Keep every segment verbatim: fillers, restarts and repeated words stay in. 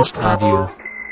Postradio.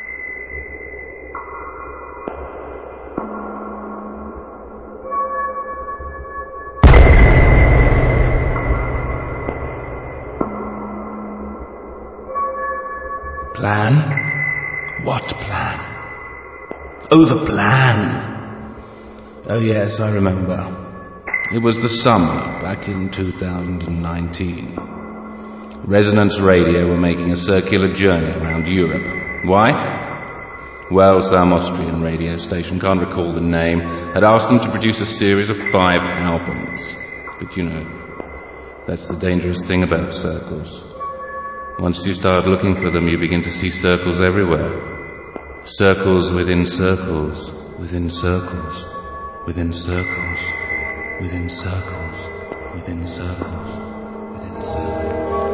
Plan? What plan? Oh, the plan. Oh yes, I remember. It was the summer, back in two thousand nineteen. Resonance Radio were making a circular journey around Europe. Why? Well, some Austrian radio station, can't recall the name, had asked them to produce a series of five albums. But you know, that's the dangerous thing about circles. Once you start looking for them, you begin to see circles everywhere. Circles within circles, within circles, within circles, within circles, within circles, within circles.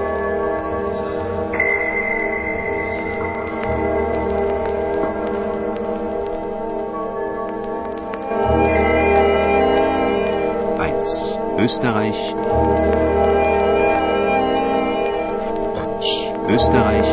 Österreich. Österreich.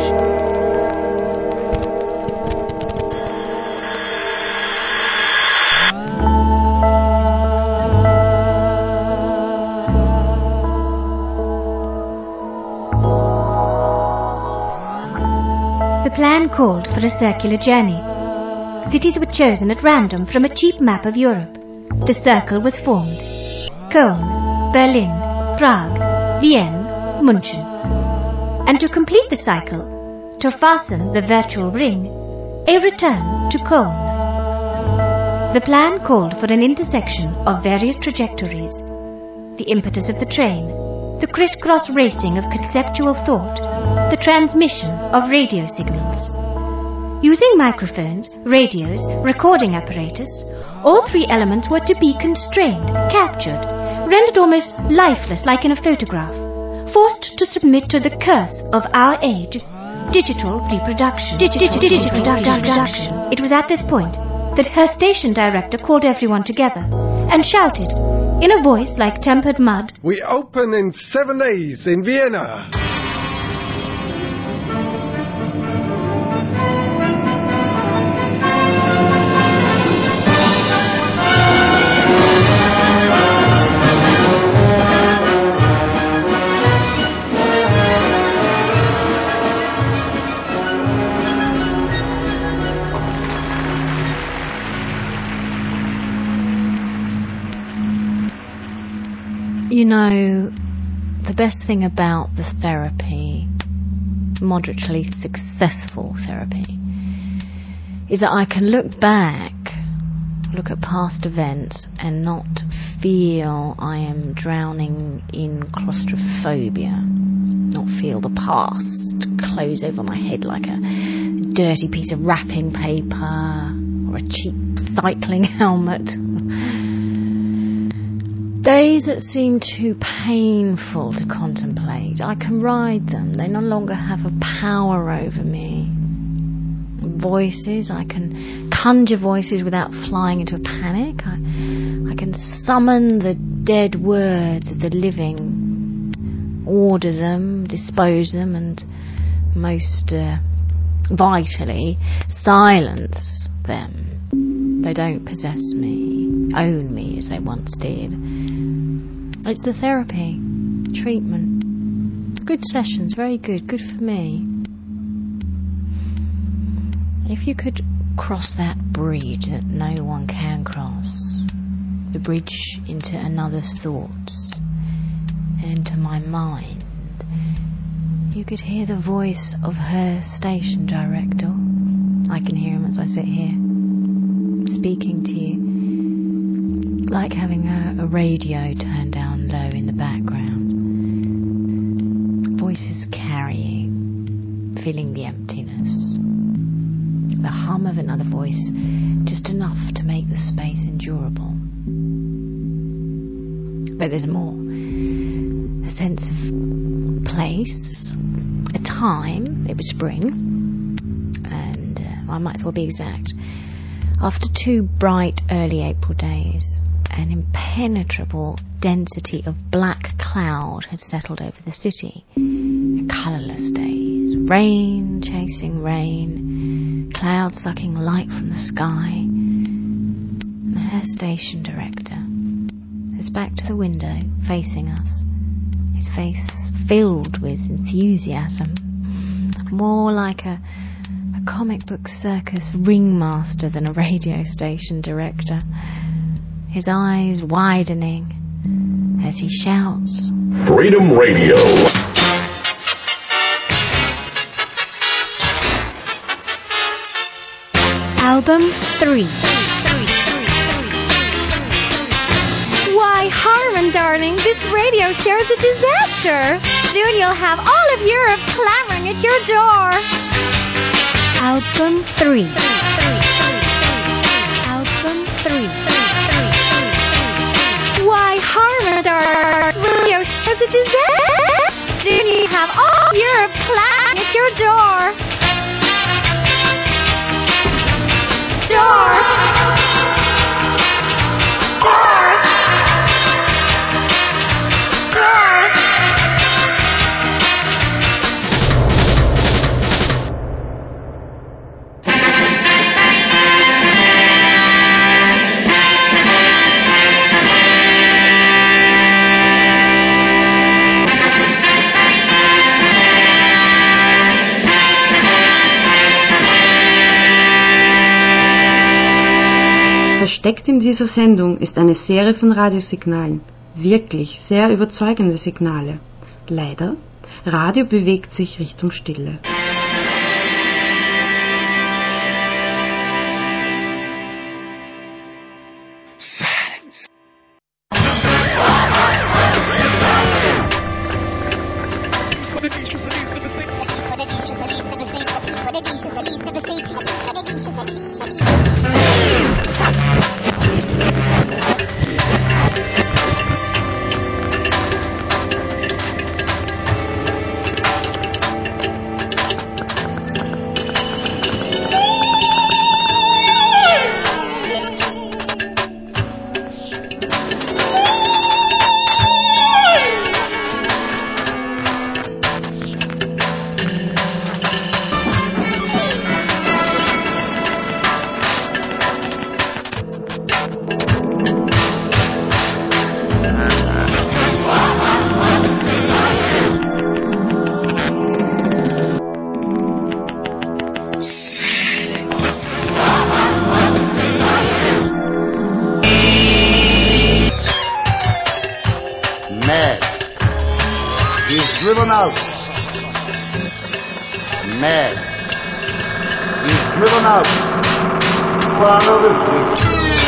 The plan called for a circular journey. Cities were chosen at random from a cheap map of Europe. The circle was formed. Cologne, Berlin, Prague, Vienna, München. And to complete the cycle, to fasten the virtual ring, a return to Cologne. The plan called for an intersection of various trajectories, the impetus of the train, the crisscross racing of conceptual thought, the transmission of radio signals. Using microphones, radios, recording apparatus, all three elements were to be constrained, captured, rendered almost lifeless like in a photograph, forced to submit to the curse of our age, digital reproduction. Digital, digital reproduction. It was at this point that her station director called everyone together and shouted, in a voice like tempered mud, "We open in seven days in Vienna." You know, the best thing about the therapy, moderately successful therapy, is that I can look back, look at past events and not feel I am drowning in claustrophobia, not feel the past close over my head like a dirty piece of wrapping paper or a cheap cycling helmet. Days that seem too painful to contemplate, I can ride them. They no longer have a power over me. Voices, I can conjure voices without flying into a panic. I, I can summon the dead words of the living, order them, dispose them, and most uh, vitally, silence them. They don't possess me, own me as they once did. It's the therapy, treatment. Good sessions, very good, good for me. If you could cross that bridge that no one can cross, the bridge into another's thoughts, into my mind, you could hear the voice of her station director. I can hear him as I sit here, speaking to you, like having a, a radio turned down low in the background. Voices carrying, filling the emptiness. The hum of another voice, just enough to make the space endurable. But there's more. A sense of place, a time. It was spring, and uh, I might as well be exact. After two bright early April days, an impenetrable density of black cloud had settled over the city. Colourless days, rain, chasing rain, clouds sucking light from the sky. The air station director is back to the window, facing us, his face filled with enthusiasm, more like a, a comic book circus ringmaster than a radio station director, his eyes widening as he shouts, Freedom Radio. Album three. Why, Harmon, darling, this radio show is a disaster. Soon you'll have all of Europe clamoring at your door. Album three. Album three. Why, Harmon, darling, this radio show is a disaster. Soon you'll have all of Europe clamoring at your door. Door. Door. Door. Versteckt in dieser Sendung ist eine Serie von Radiosignalen. Wirklich sehr überzeugende Signale. Leider, Radio bewegt sich Richtung Stille. Silence. Mad. He's driven out. Mad. He's driven out. Follow the street.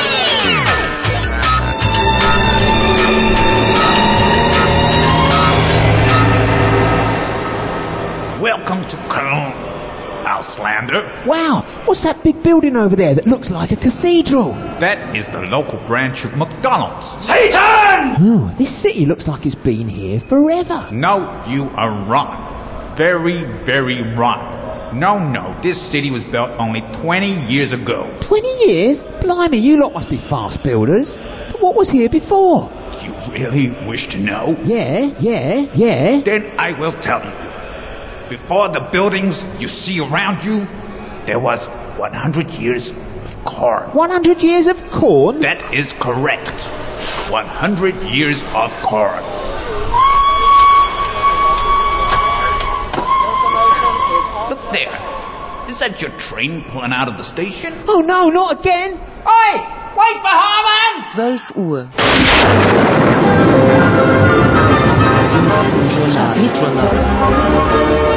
Welcome to Cologne, Auslander. Wow, what's that big building over there that looks like a cathedral? That is the local branch of McDonald's. Satan! Oh, this city looks like it's been here forever. No, you are wrong. Very, very wrong. No, no, this city was built only twenty years ago. twenty years? Blimey, you lot must be fast builders. But what was here before? You really wish to know? Yeah, yeah, yeah. Then I will tell you. Before the buildings you see around you, there was one hundred years of corn. one hundred years of corn? That is correct. one hundred years of corn. Look there. Is that your train pulling out of the station? Oh no, not again. Oi! Wait for Harmon! zwölf Uhr. Journal.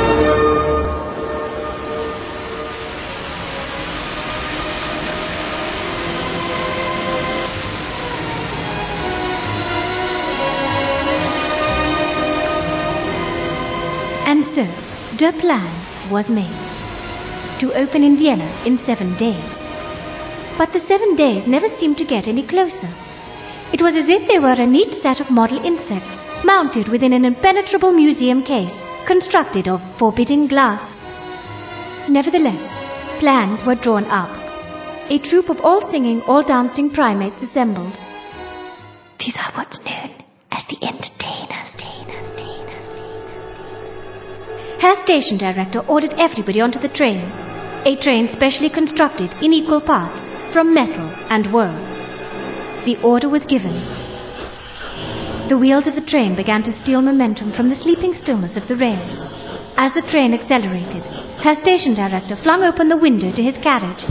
And so, der Plan was made. To open in Vienna in seven days. But the seven days never seemed to get any closer. It was as if they were a neat set of model insects mounted within an impenetrable museum case constructed of forbidding glass. Nevertheless, plans were drawn up. A troupe of all-singing, all-dancing primates assembled. These are what's known as the entertainers. Herr Station Director ordered everybody onto the train, a train specially constructed in equal parts from metal and wool. The order was given. The wheels of the train began to steal momentum from the sleeping stillness of the rails. As the train accelerated, Herr Station Director flung open the window to his carriage.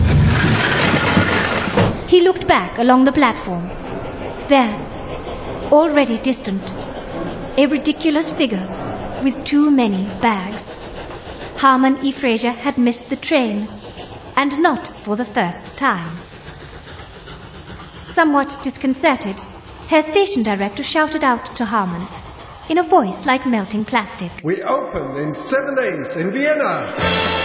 He looked back along the platform. There, already distant, a ridiculous figure with too many bags. Harmon E. Fraser had missed the train, and not for the first time. Somewhat disconcerted, Herr Station Director shouted out to Harmon, in a voice like melting plastic. We open in seven days in Vienna.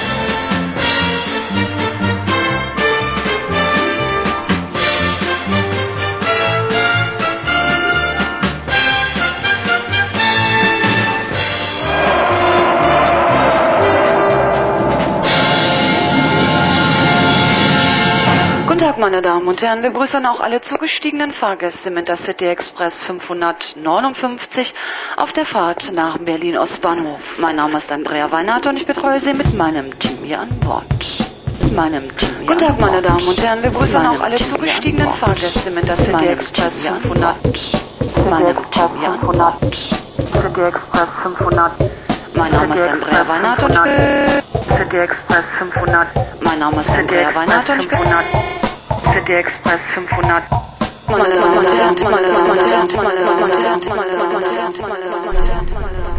Guten Tag, meine Damen und Herren. Wir begrüßen auch alle zugestiegenen Fahrgäste im Intercity Express fünfhundertneunundfünfzig auf der Fahrt nach Berlin-Ostbahnhof. Mein Name ist Andrea Weinert und ich betreue Sie mit meinem Team hier an Bord. Mit meinem Team hier Guten Tag, meine Damen und Herren. Wir begrüßen auch alle zugestiegenen Fahrgäste im Intercity Express fünfhundert. Meinem Team hier an Bord. City Express fünfhundert. Mein Name ist Andrea Weinert und ich bin City Express fünfhundert. Mein Name ist Andrea Weinert und ich bin City Express fünfhundert. Meine Damen und Herren, meine Damen und Herren, meine Damen und Herren, meine Damen und Herren, meine Damen und Herren.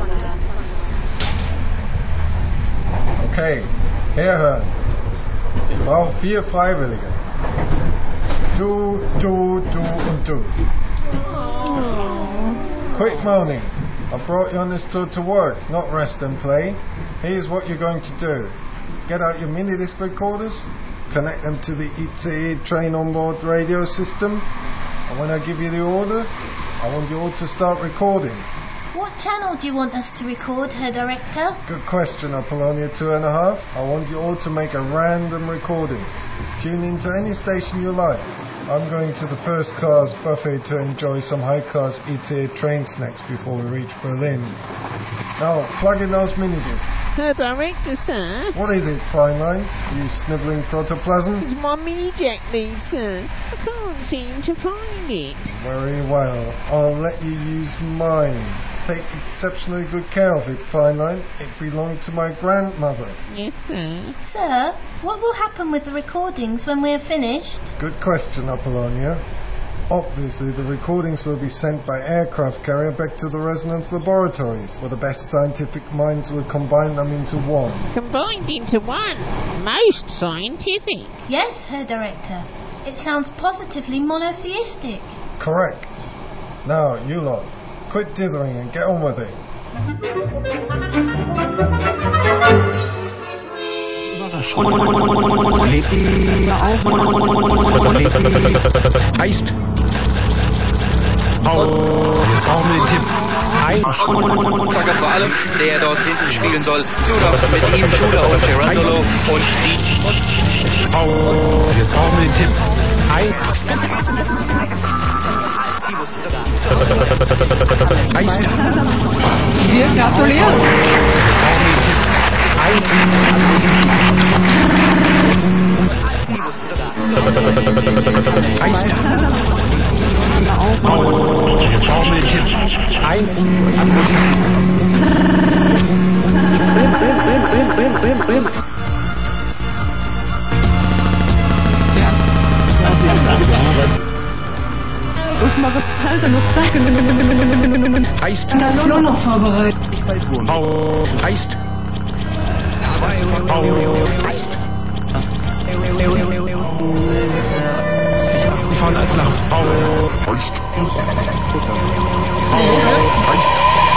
Okay, herhören. Ich brauche vier Freiwillige. Du, du, du und du. Quit moaning. I brought you on this tour to work, not rest and play. Here's what you're going to do. Get out your mini disc recorders, connect them to the I C E train onboard radio system, and when I give you the order, I want you all to start recording. What channel do you want us to record, Herr Director? Good question, Apollonia two and a half. I want you all to make a random recording. Tune into any station you like. I'm going to the first class buffet to enjoy some high class I T A train snacks before we reach Berlin. Now, plug in those mini discs. Herr Director, sir. What is it, Feinlein? You snivelling protoplasm? It's my mini jack lead, sir. I can't seem to find it. Very well. I'll let you use mine. Take exceptionally good care of it, Feinlein. It belonged to my grandmother. Yes, sir. Sir, what will happen with the recordings when we're finished? Good question, Apollonia. Obviously, the recordings will be sent by aircraft carrier back to the resonance laboratories, where the best scientific minds will combine them into one. Combined into one? Most scientific. Yes, Herr Director. It sounds positively monotheistic. Correct. Now, you lot, quit dithering and get on with it. Heißt Formeltipp ein Zacker vor allem, der dort hinten spielen soll. Zulauf mit ihm, Schuler und Gerandolo und die Formeltipp ein heißt Wir gratulieren. Heißt Formeltipp ein Das mache Alter noch zeigen. Heißt Nation noch vorbereitet. Heißt Heißt Die fahren als laut. Heißt Heißt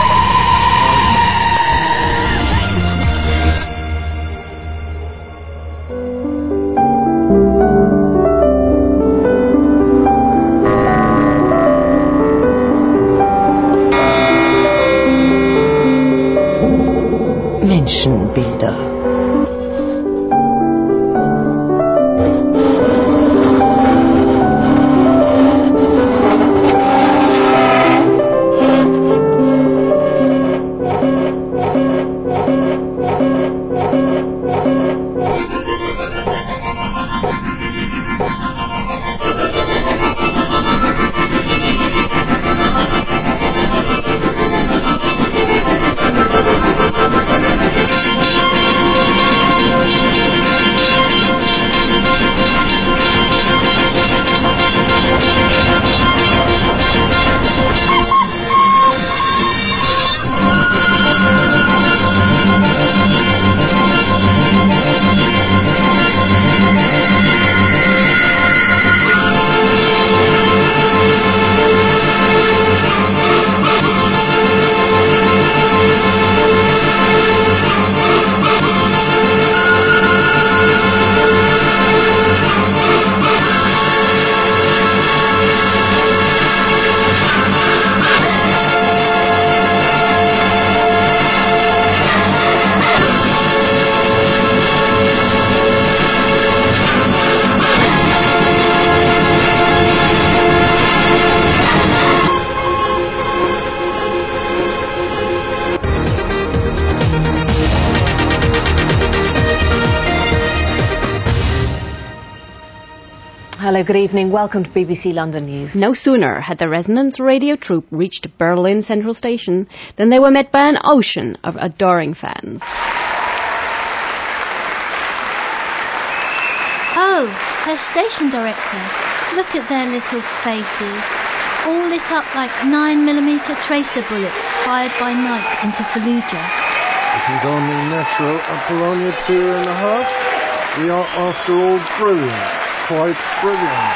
Menschenbilder. Hello, good evening. Welcome to B B C London News. No sooner had the Resonance radio troupe reached Berlin Central Station than they were met by an ocean of adoring fans. Oh, her station director. Look at their little faces. All lit up like nine millimeter tracer bullets fired by night into Fallujah. It is only natural, Apollonia two and a half. We are, after all, brilliant. Quite brilliant.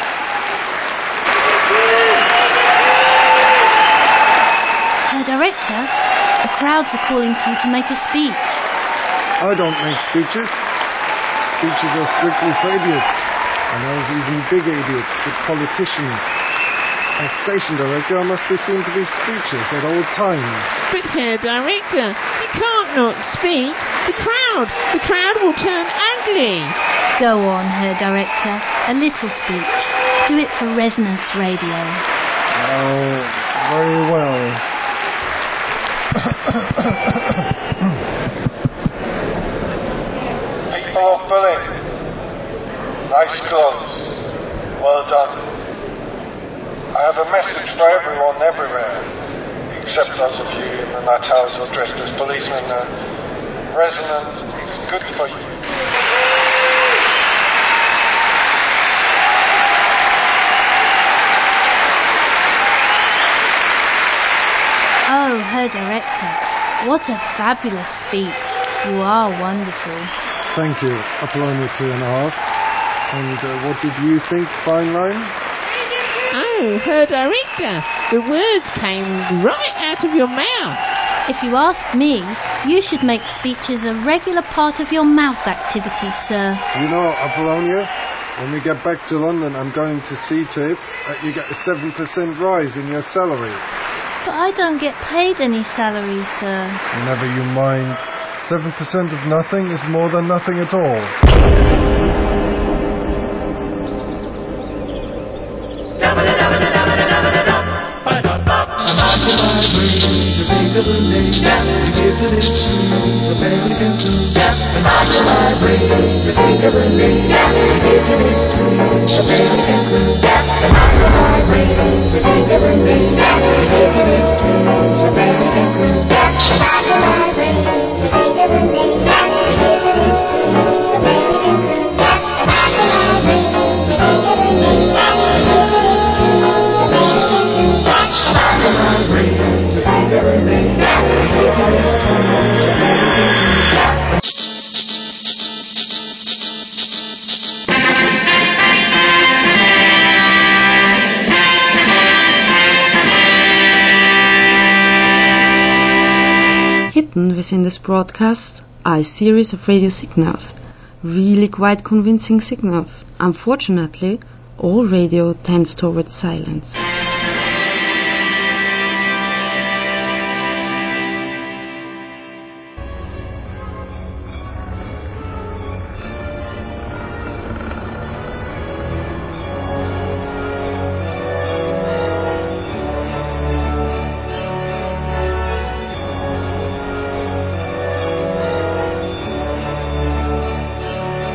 Herr Director, the crowds are calling for you to make a speech. I don't make speeches. Speeches are strictly for idiots. And those even big idiots, the politicians. As station director, I must be seen to be speechless at all times. But Herr Director, you can't not speak. The crowd, the crowd will turn ugly. Go on, Herr Director, a little speech. Do it for Resonance Radio. Oh, very well. People of Berlin, nice clothes. Well done. I have a message for everyone everywhere, except those of you in the Nahtals who are dressed as policemen. Uh, Resonance is good for you. Oh, Herr Director, what a fabulous speech. You are wonderful. Thank you, Apollonia two and a half. And uh, what did you think, Fine Line? Oh, Herr Director, the words came right out of your mouth. If you ask me, you should make speeches a regular part of your mouth activities, sir. You know, Apollonia, when we get back to London, I'm going to see to it that you get a seven percent rise in your salary. But I don't get paid any salary, sir. Never you mind. seven percent of nothing is more than nothing at all. Hidden within this broadcast are a series of radio signals, really quite convincing signals. Unfortunately, all radio tends towards silence.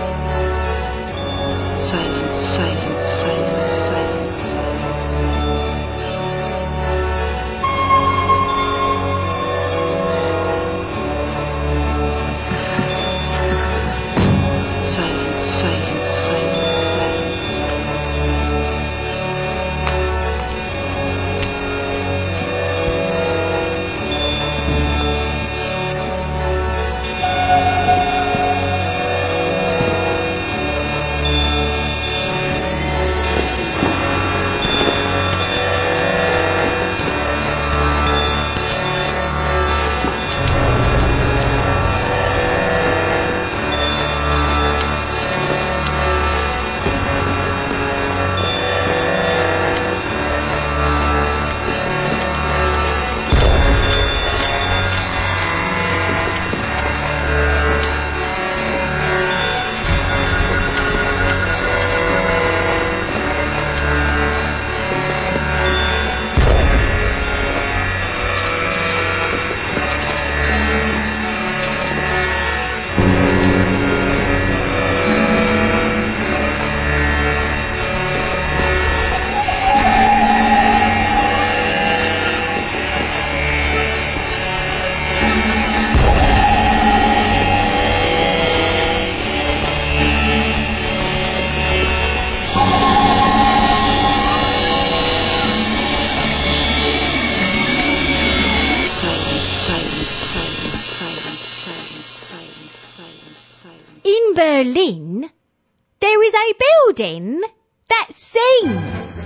Silence, silence, silence, silence, silence, silence. Berlin, there is a building that sings.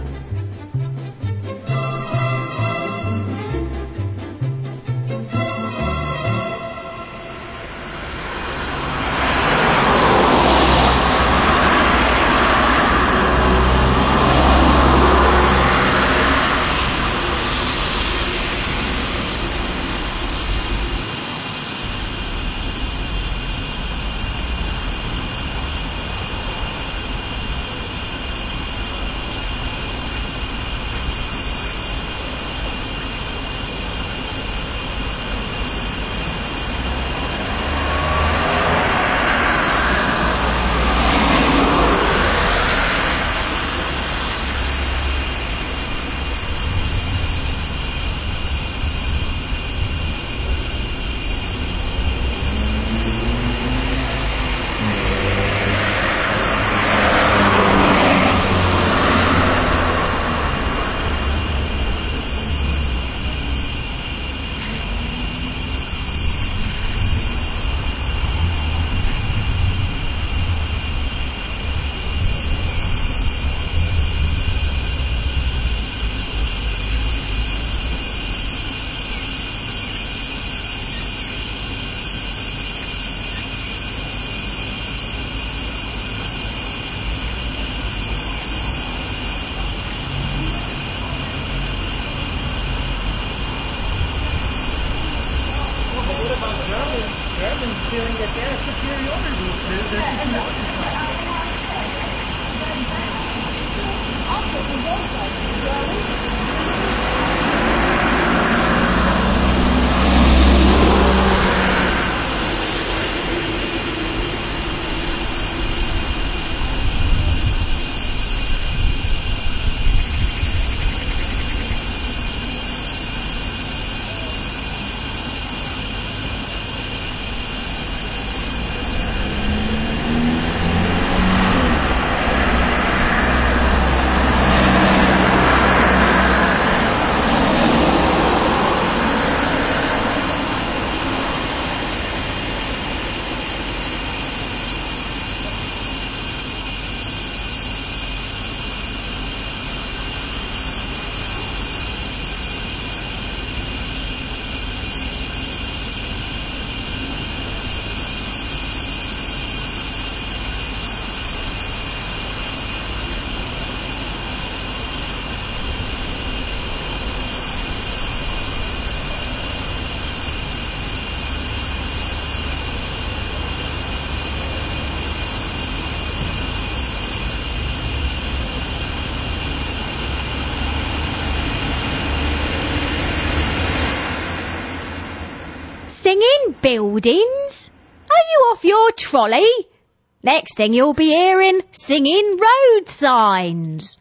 Singing buildings? Are you off your trolley? Next thing you'll be hearing, singing road signs.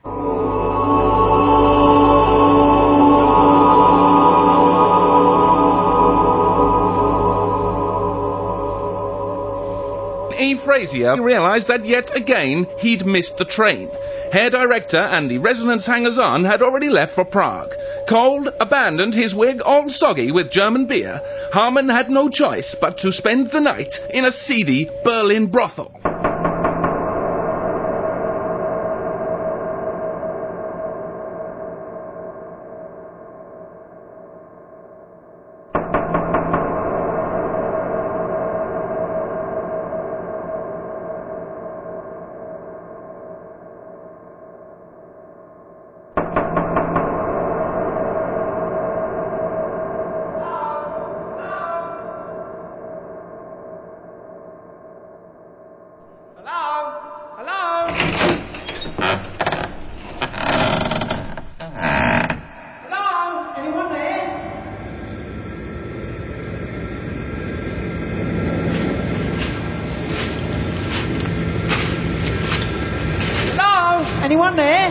E. Frazier realised that yet again he'd missed the train. Hair director and the resonance hangers-on had already left for Prague. Cold abandoned his wig all soggy with German beer. Harmon had no choice but to spend the night in a seedy Berlin brothel. Anyone there?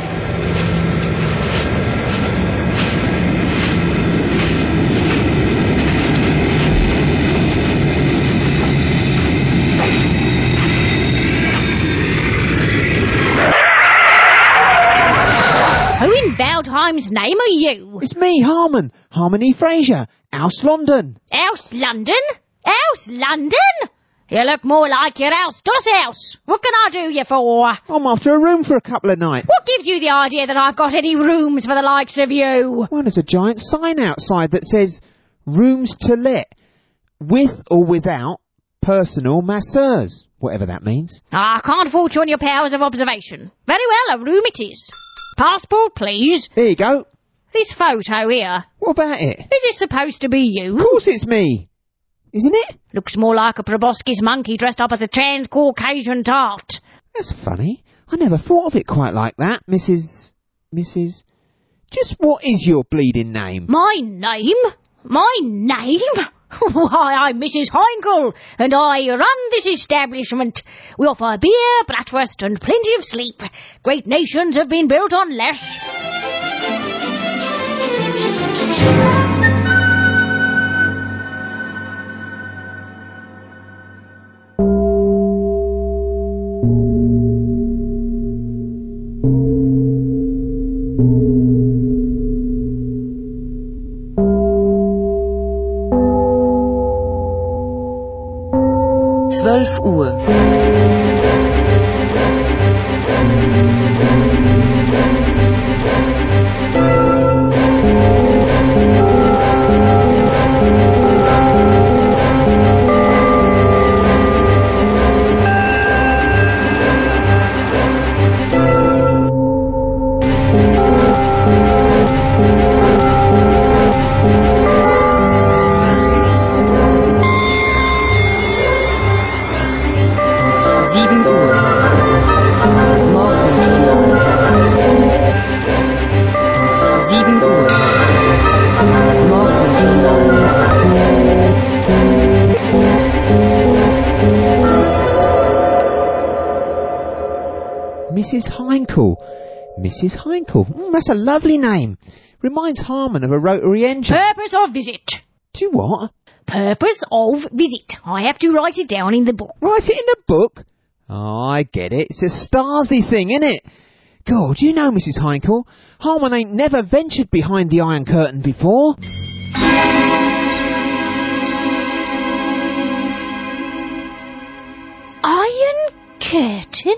Who in Waldheim's name are you? It's me, Harmon. Harmony Fraser. House London. House London? House London? You look more like your house does house. What can I do you for? I'm after a room for a couple of nights. What gives you the idea that I've got any rooms for the likes of you? Well, there's a giant sign outside that says, rooms to let, with or without personal masseurs, whatever that means. I can't fault you on your powers of observation. Very well, a room it is. Passport, please. There you go. This photo here. What about it? Is this supposed to be you? Of course it's me. Isn't it? Looks more like a proboscis monkey dressed up as a trans-Caucasian tart. That's funny. I never thought of it quite like that, Missus Missus Just what is your bleeding name? My name? My name? Why, I'm Missus Heinkel, and I run this establishment. We offer beer, breakfast, and plenty of sleep. Great nations have been built on less. zwölf Uhr. Missus Heinkel. Missus Heinkel. Mm, that's a lovely name. Reminds Harmon of a rotary engine. Purpose of visit. Do what? Purpose of visit. I have to write it down in the book. Write it in the book? Oh, I get it. It's a Stasi thing, isn't it? God, you know, Missus Heinkel, Harmon ain't never ventured behind the Iron Curtain before. Iron Curtain?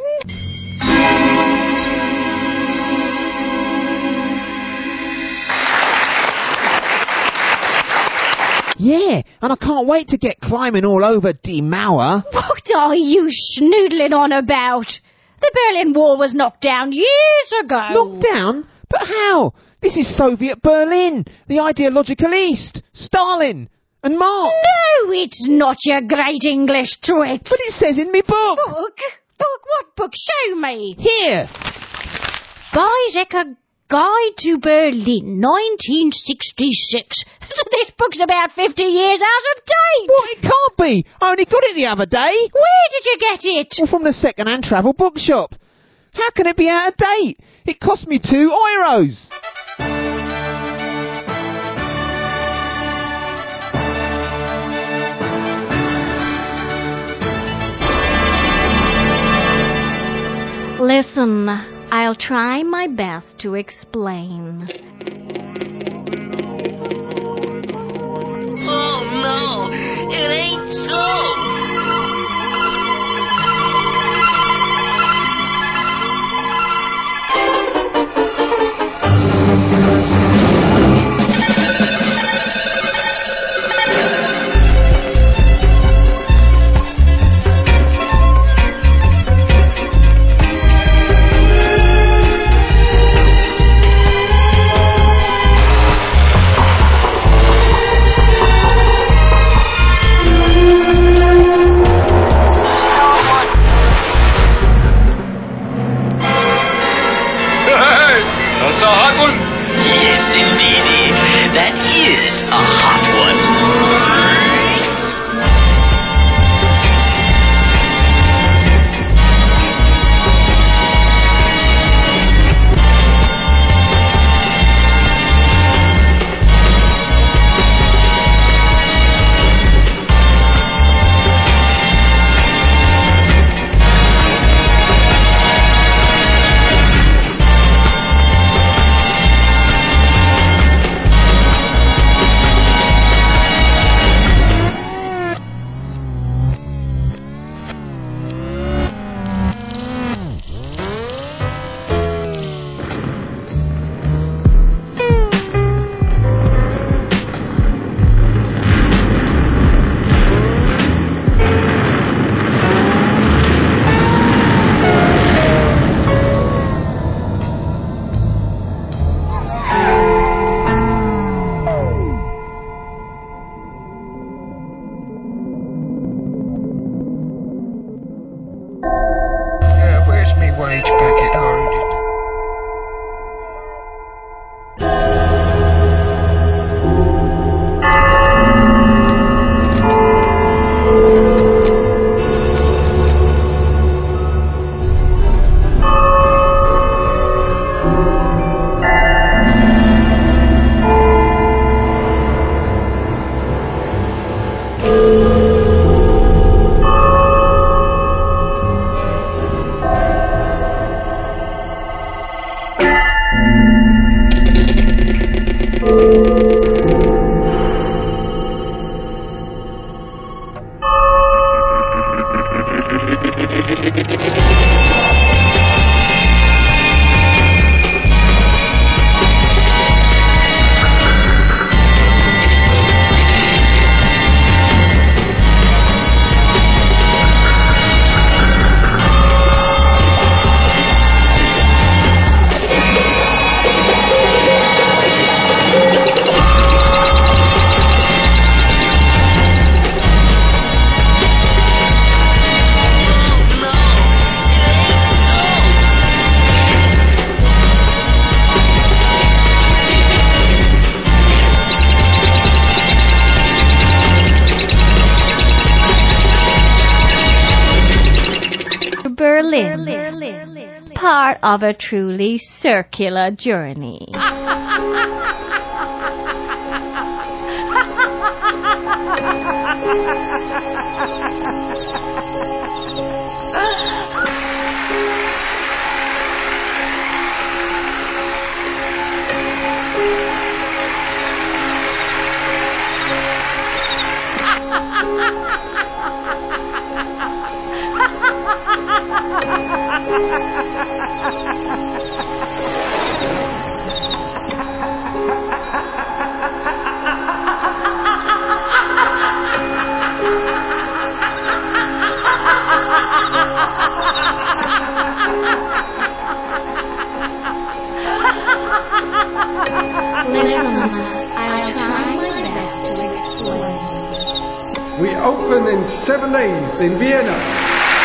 Yeah, and I can't wait to get climbing all over Die Mauer. What are you schnoodling on about? The Berlin Wall was knocked down years ago. Knocked down? But how? This is Soviet Berlin, the ideological East, Stalin and Marx. No, it's not, your great English twit. But it says in me book. Book? Book? What book? Show me. Here. Weizsäcker Guide to Berlin, nineteen sixty-six. This book's about fifty years out of date. What? It can't be. I only got it the other day. Where did you get it? Well, from the second-hand travel bookshop. How can it be out of date? It cost me two euros. Listen, I'll try my best to explain. Oh no, it ain't so. wage packet origin. Berlin, part of a truly circular journey. We open in seven days in Vienna.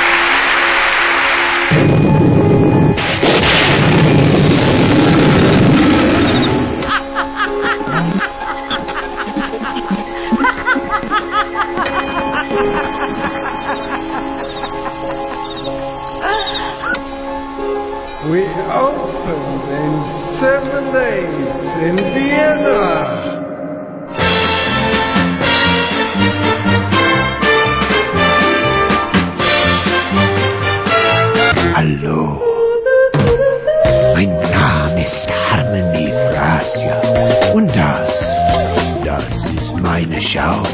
We open in seven days in Vienna. Hallo, mein Name ist Harmony Fraser und das, das ist meine Show.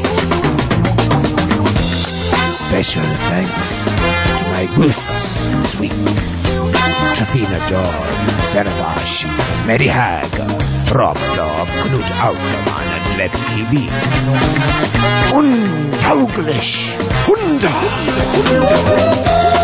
Special thanks to my guests this week. Trafina Dorn, Servash, Mary Hager, Frobdog, Knut Aukermann and Lemke Wien. Untauglich! Hundert! Hundert!